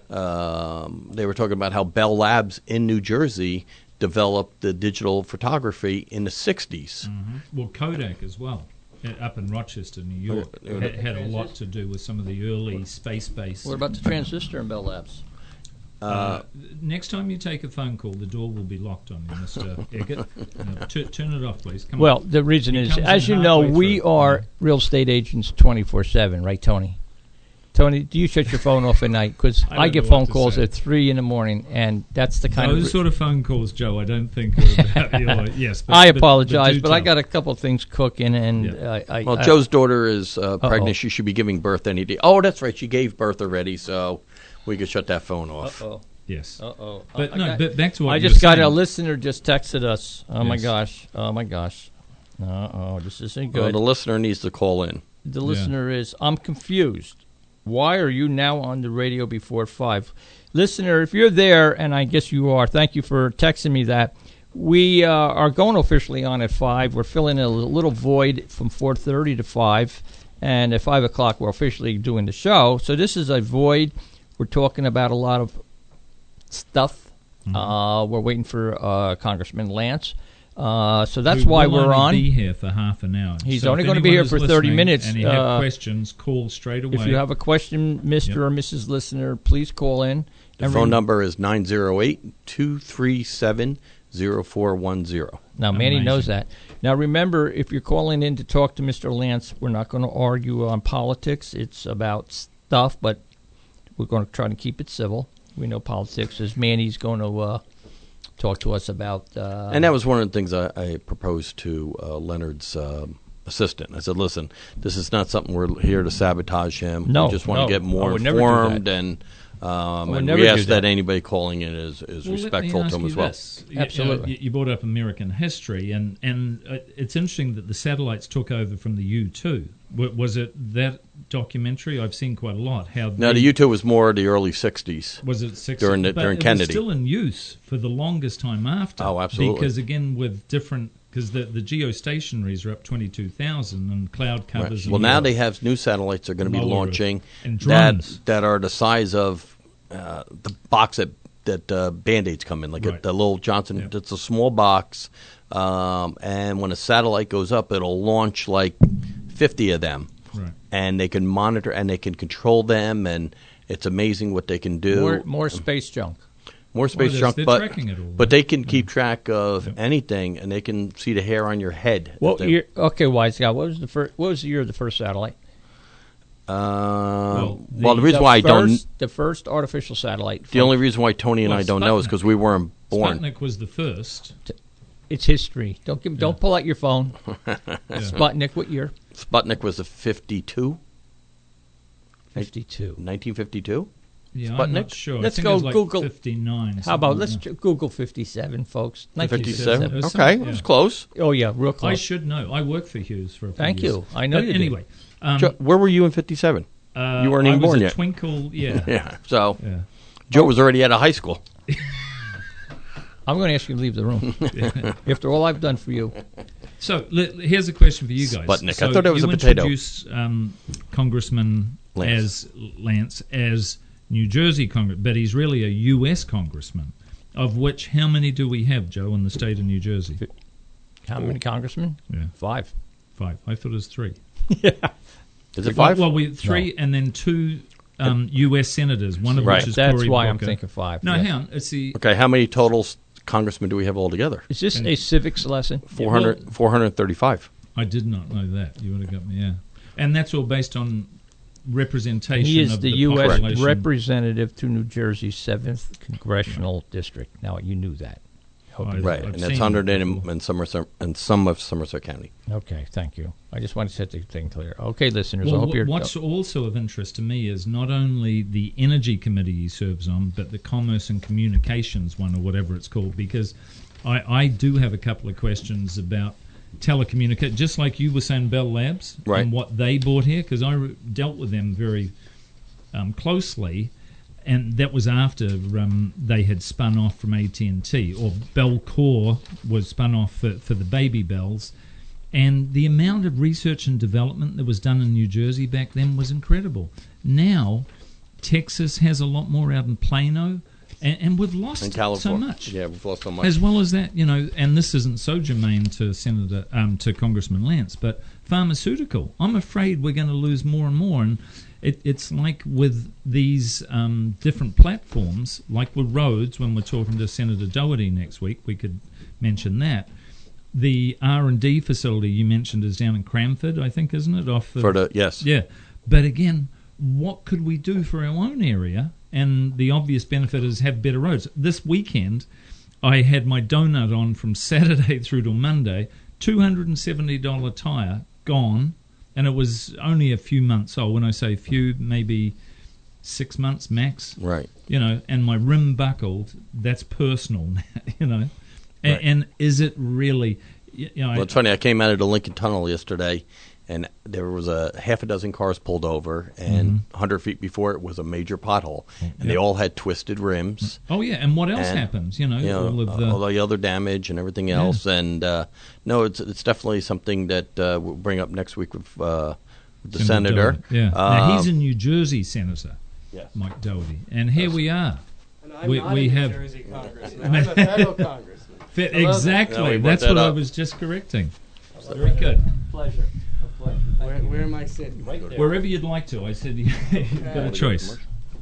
Um, they were talking about how Bell Labs in New Jersey developed the digital photography in the sixties. Mm-hmm. Well, Kodak as well, uh, up in Rochester, New York, Uh, uh, had, had a lot to do with some of the early space-based. What about the transistor in Bell Labs? Uh, next time you take a phone call, the door will be locked on you, Mister Eggert. Uh, t- turn it off, please. Come Well, on. the reason He is, comes as in you know, halfway we through. are real estate agents twenty-four seven, right, Tony? Tony, do you shut your phone off at night? Because I I, don't get know phone what to calls say. at three in the morning, and that's the kind Those of... sort of phone calls, Joe, I don't think are about your... Yes, but, I but- apologize, do but, I tell. got a couple of things cooking, and Yeah. I, I... Well, I, Joe's daughter is uh, pregnant. Uh-oh. She should be giving birth any day. Oh, that's right. She gave birth already, so we could shut that phone off. Uh-oh. Yes. Uh-oh. But I no, got- but back to what I you just were got saying. a listener just texted us. Oh, my Yes. gosh. Oh, my gosh. Uh-oh, this isn't Well, good. the listener needs to call in. The Yeah. listener is, I'm confused. Why are you now on the radio before five? Listener, if you're there, and I guess you are, thank you for texting me that. We uh, are going officially on at five. We're filling in a little void from four thirty to five. And at five o'clock, we're officially doing the show. So this is a void. We're talking about a lot of stuff. Mhm. Uh, we're waiting for uh, Congressman Lance. Uh, so that's We why will we're only on. be here for half an hour. He's So only if going to be anyone here is for thirty listening minutes. And you have Uh, questions, call straight away. If you have a question, Mister Yep. or Missus Listener, please call in. The And phone rem- number is nine zero eight, two three seven, zero four one zero. Now, Manny Amazing. knows that. Now, remember, if you're calling in to talk to Mister Lance, we're not going to argue on politics. It's about stuff, but we're going to try to keep it civil. We know politics is Manny's going to uh, talk to us about. Uh, And that was one of the things I, I proposed to uh, Leonard's um, assistant. I said, listen, this is not something we're here to sabotage him. No, we just want no, to get I more would never do informed, that. and um, would and never we do ask that. that. anybody calling in is, is Well, let respectful me to ask him you as well. this. You- Absolutely. You, you brought up American history, and, and uh, it's interesting that the satellites took over from the U two. W- was it that documentary? I've seen quite a lot. How Now, they- the U two was more the early sixties. Was it six during the, but during it Kennedy? was still in use for the longest time after. Oh, absolutely. Because again, with different because the the geostationaries are up twenty two thousand and cloud Right. covers. Well, and now all- they have new satellites they're going to be Lower launching and that drones. that are the size of uh, the box that that uh, Band-Aids come in, like Right. a, the little Johnson. Yeah. It's a small box, um, and when a satellite goes up, it'll launch like fifty of them, Right. and they can monitor and they can control them, and it's amazing what they can do. more, more space junk. More space there's- junk, they're but tracking it all, but right? they can keep track of anything, and they can see the hair on your head. What If they- year, okay, Wise Guy, what was the first? What was the year of the first satellite? Um, Well, well, the, reason why I don't. first, the first artificial satellite. The from- only reason why Tony and Well, I don't know is Sputnik. Uh, because we weren't born. Sputnik was the first. It's history. Don't give, don't pull out your phone. Sputnik, what year? Sputnik was a fifty-two. Fifty-two. nineteen fifty-two. Yeah, Sputnik? I'm not sure. Let's I think go it was like Google. fifty-nine. How about something let's like that. ch- Google fifty-seven, folks. fifty-seven. It was Okay, some- that was yeah. close. Oh yeah, real I close. should know. I worked for Hughes for a few Thank years. you. I know But you did. anyway. Um, Joe, where were you in fifty-seven? uh, you weren't I even was born a yet. Twinkle, yeah. Yeah. So Yeah. Joe was already out of high school. I'm going to ask you to leave the room after all I've done for you. So l- here's a question for you guys. Sputnik. So I thought it was you a potato. Introduce um, Congressman Lance. as Lance as New Jersey Congressman, but he's really a U S congressman. Of which, how many do we have, Joe, in the state of New Jersey? How many congressmen? Yeah, five. Five. I thought it was three. Yeah. Is it five? Well, well we three, no. and then two um, U S senators. One of right. which is That's Cory why Booker. I'm thinking five. No, yeah. hang on. It's the Okay, how many total congressmen do we have altogether? Is this And- a civics lesson? four hundred, Well- four hundred thirty-five. I did not know that. You would have got me. Yeah, and that's all based on representation. He is of the, the U S population. representative to New Jersey's seventh congressional right. district. Now, you knew that. Oh, I, right, I've and seen it's one hundred it in, in, Somerset, in some of Somerset County. Okay, thank you. I just want to set the thing clear. Okay, listeners, Well, I hope you're... what's also of interest to me is not only the Energy Committee he serves on, but the Commerce and Communications one, or whatever it's called, because I, I do have a couple of questions about telecommunicate, just like you were saying, Bell Labs, right. and what they bought here, because I re- dealt with them very um, closely, and that was after um, they had spun off from A T and T, or Bellcore was spun off for, for the baby bells, and the amount of research and development that was done in New Jersey back then was incredible. Now, Texas has a lot more out in Plano, and, and we've lost In so California. much. Yeah, we've lost so much. As well as that, you know, and this isn't so germane to Senator, um, to Congressman Lance, but pharmaceutical. I'm afraid we're going to lose more and more, and it, it's like with these um, different platforms, like with roads. When we're talking to Senator Doherty next week, we could mention that. The R and D facility you mentioned is down in Cranford, I think, isn't it? Off For the, yes. Yeah, but again, what could we do for our own area? And the obvious benefit is have better roads. This weekend, I had my donut on from Saturday through to Monday, two hundred seventy dollars tyre, gone, and it was only a few months old. When I say few, maybe six months max. Right. You know, and my rim buckled, that's personal, you know. And, Right. and is it really, you know... Well, I, it's funny, I came out of the Lincoln Tunnel yesterday, and there was a half a dozen cars pulled over, and Mhm. one hundred feet before it was a major pothole, and Yep. they all had twisted rims. Oh, yeah, and what else and, happens, you know, you know all of the... all the other damage and everything Yeah. else. And uh, no, it's it's definitely something that uh, we'll bring up next week with, uh, with the senator. Doherty. Yeah. now, Um, he's a New Jersey senator, Yes. Mike Doherty. And here we are. And I'm we not we a New have Jersey congressman. I'm a federal congressman. Fe- Hello there. exactly. No, we brought That's that what I up. was just correcting. Very good. Pleasure. A pleasure. Where, where am I sitting? Right there. Wherever you'd like to. I said you- you've got a choice.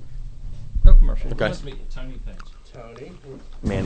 No commercial. Okay. Let's meet you, Tony Page. Tony. Man.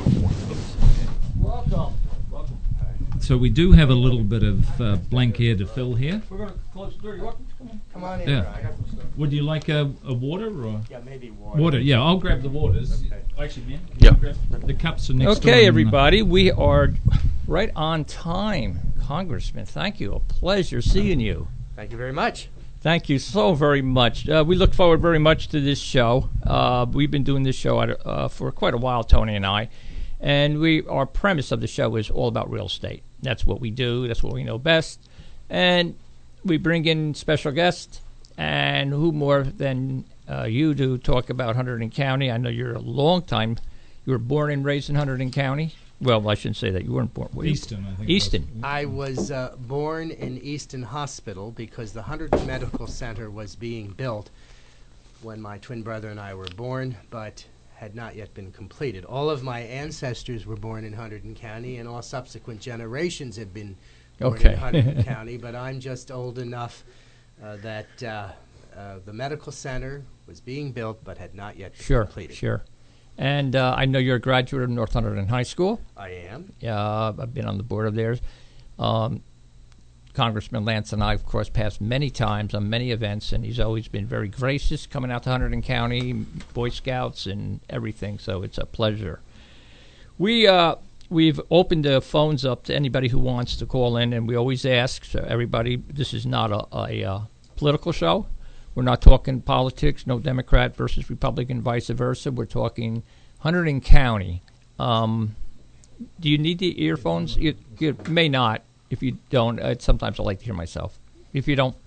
Welcome. Welcome. So we do have a little bit of uh, blank air to fill here. We're going to close the door. You're welcome. Come on. Come on in. Yeah. I got some stuff. Would you like a, a water or Yeah, maybe water. water? Yeah, I'll grab the waters. Okay. Actually, man, can Yeah. you grab the cups are next door Okay, on the- everybody, we are right on time. Congressman, thank you. A pleasure seeing you. Thank you very much. Thank you so very much. Uh, we look forward very much to this show. Uh, we've been doing this show at, uh, for quite a while, Tony and I, and we our premise of the show is all about real estate. That's what we do. That's what we know best, and we bring in special guests. And who more than uh, you to talk about Hunterdon County? I know you're a long time. You were born and raised in Hunterdon County. Well, I shouldn't say that. You weren't born. Were you? Easton, I think. it Easton. I was uh, born in Easton Hospital because the Hunterdon Medical Center was being built when my twin brother and I were born, but had not yet been completed. All of my ancestors were born in Hunterdon County, and all subsequent generations have been born Okay. in Hunterdon County, but I'm just old enough uh, that uh, uh, the medical center was being built but had not yet been Sure, completed. sure. And uh, I know you're a graduate of North Hunterdon High School. I am. Uh, I've been on the board of theirs. Um, Congressman Lance and I, of course, passed many times on many events, and he's always been very gracious coming out to Hunterdon County, Boy Scouts, and everything. So it's a pleasure. We uh, we've opened the phones up to anybody who wants to call in, and we always ask so everybody. This is not a, a uh, political show. We're not talking politics. No Democrat versus Republican, vice versa. We're talking Hunterdon County. Um, do you need the earphones? You, you may not. If you don't, uh, sometimes I like to hear myself. If you don't,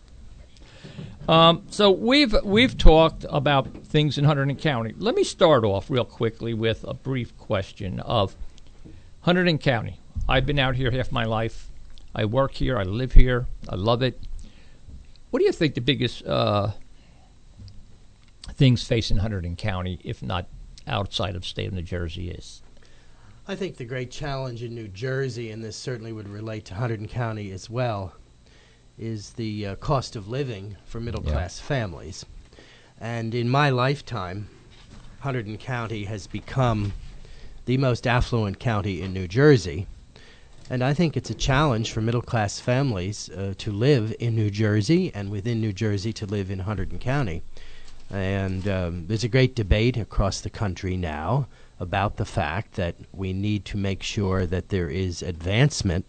um, so we've we've talked about things in Hunterdon County. Let me start off real quickly with a brief question of Hunterdon County. I've been out here half my life. I work here. I live here. I love it. What do you think the biggest uh, things facing Hunterdon County, if not outside of state of New Jersey, is? I think the great challenge in New Jersey, and this certainly would relate to Hunterdon County as well, is the uh, cost of living for middle-class yeah. families. And in my lifetime, Hunterdon County has become the most affluent county in New Jersey. And I think it's a challenge for middle-class families uh, to live in New Jersey and within New Jersey to live in Hunterdon County. And um, there's a great debate across the country now about the fact that we need to make sure that there is advancement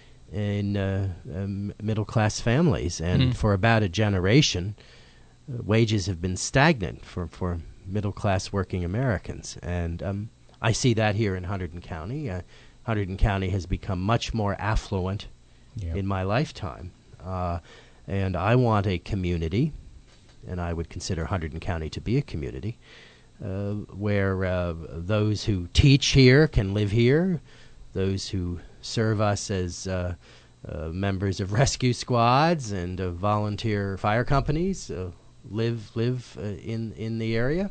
in uh, um, middle-class families. And mm. for about a generation, uh, wages have been stagnant for, for middle-class working Americans. And um, I see that here in Hunterdon County. Uh, Hunterdon County has become much more affluent yep. in my lifetime. Uh, and I want a community, and I would consider Hunterdon County to be a community, uh, where uh, those who teach here can live here, those who serve us as uh, uh, members of rescue squads and uh, volunteer fire companies uh, live live uh, in, in the area.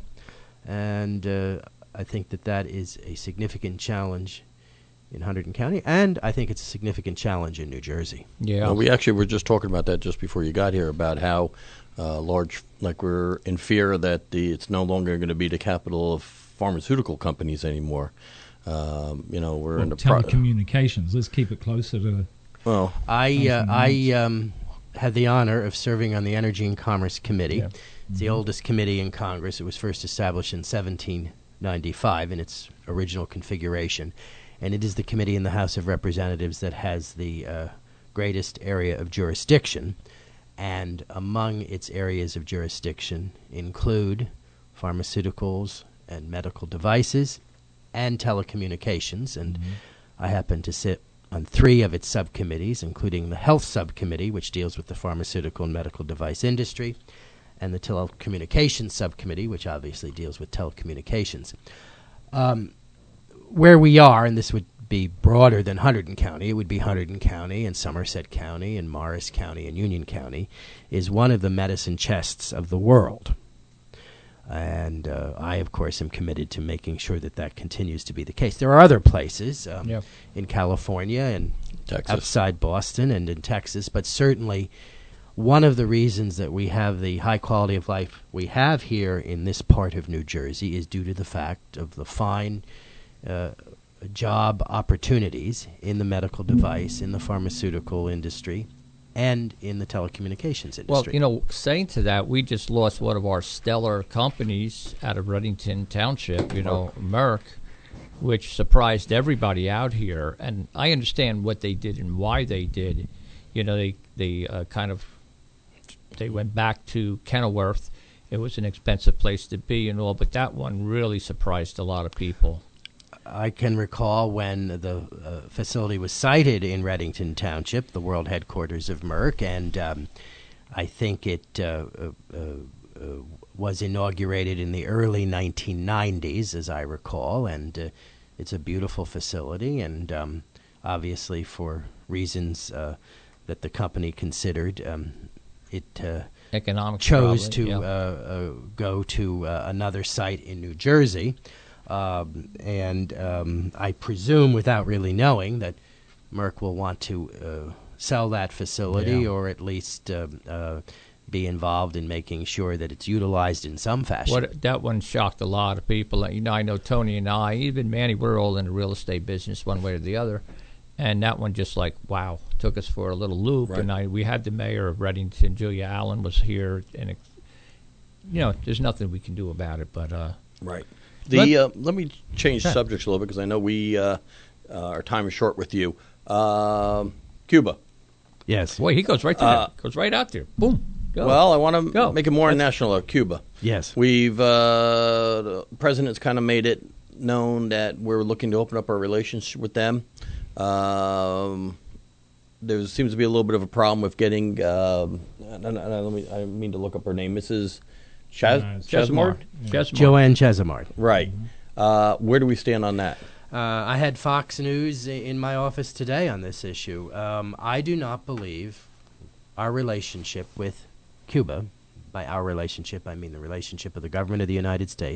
And uh, I think that that is a significant challenge in Hunterdon County, and I think it's a significant challenge in New Jersey. Yeah, well, we actually were just talking about that just before you got here, about how uh, large, like we're in fear that the it's no longer going to be the capital of pharmaceutical companies anymore. Um, you know, we're well, uh, in the telecommunications. Pro- Let's keep it closer to. Well, I uh, I um, had the honor of serving on the Energy and Commerce Committee. Yeah. It's mm-hmm. the oldest committee in Congress. It was first established in seventeen ninety-five in its original configuration. And it is the committee in the House of Representatives that has the uh, greatest area of jurisdiction. And among its areas of jurisdiction include pharmaceuticals and medical devices and telecommunications. And mm-hmm. I happen to sit on three of its subcommittees, including the Health Subcommittee, which deals with the pharmaceutical and medical device industry, and the Telecommunications Subcommittee, which obviously deals with telecommunications. Um, Where we are, and this would be broader than Hunterdon County, it would be Hunterdon County and Somerset County and Morris County and Union County, is one of the medicine chests of the world. And uh, I, of course, am committed to making sure that that continues to be the case. There are other places um, yep. in California and Texas. Outside Boston and in Texas, but certainly one of the reasons that we have the high quality of life we have here in this part of New Jersey is due to the fact of the fine Uh, job opportunities in the medical device, in the pharmaceutical industry, and in the telecommunications industry. Well, you know, saying to that, we just lost one of our stellar companies out of Reddington Township, you know, Merck, which surprised everybody out here. And I understand what they did and why they did. You know, they, they uh, kind of, they went back to Kenilworth. It was an expensive place to be and all, but that one really surprised a lot of people. I can recall when the uh, facility was sited in Reddington Township, the world headquarters of Merck, and um, I think it uh, uh, uh, was inaugurated in the early nineteen nineties, as I recall, and uh, it's a beautiful facility, and um, obviously for reasons uh, that the company considered, um, it uh, Economic chose problem, to yeah. uh, uh, go to uh, another site in New Jersey. Um, and um, I presume, without really knowing, that Merck will want to uh, sell that facility, Yeah. or at least uh, uh, be involved in making sure that it's utilized in some fashion. What, that one shocked a lot of people. You know, I know Tony and I, even Manny, we're all in the real estate business one way or the other. And that one just like, wow, took us for a little loop. Right. And I, we had the mayor of Reddington, Julia Allen, was here. And, it, you know, there's nothing we can do about it. But uh, Right. The let, uh, let me change yeah. subjects a little bit because I know we uh, uh, our time is short with you. Uh, Cuba. Yes. Boy, he goes right to uh, goes right out there. Boom. Go. Well, I want to Go. make it more national of Cuba. Yes. We've uh, the president's kind of made it known that we're looking to open up our relationship with them. Um, there seems to be a little bit of a problem with getting. Um, I, don't, I, don't, I don't mean to look up her name, Missus Chas- uh, Chesimard? Chesimard. Joanne Chesimard. Right. Uh, where do we stand on that? Uh, I had Fox News i- in my office today on this issue. Um, I do not believe our relationship with Cuba, by our relationship I mean the relationship of the government of the United States,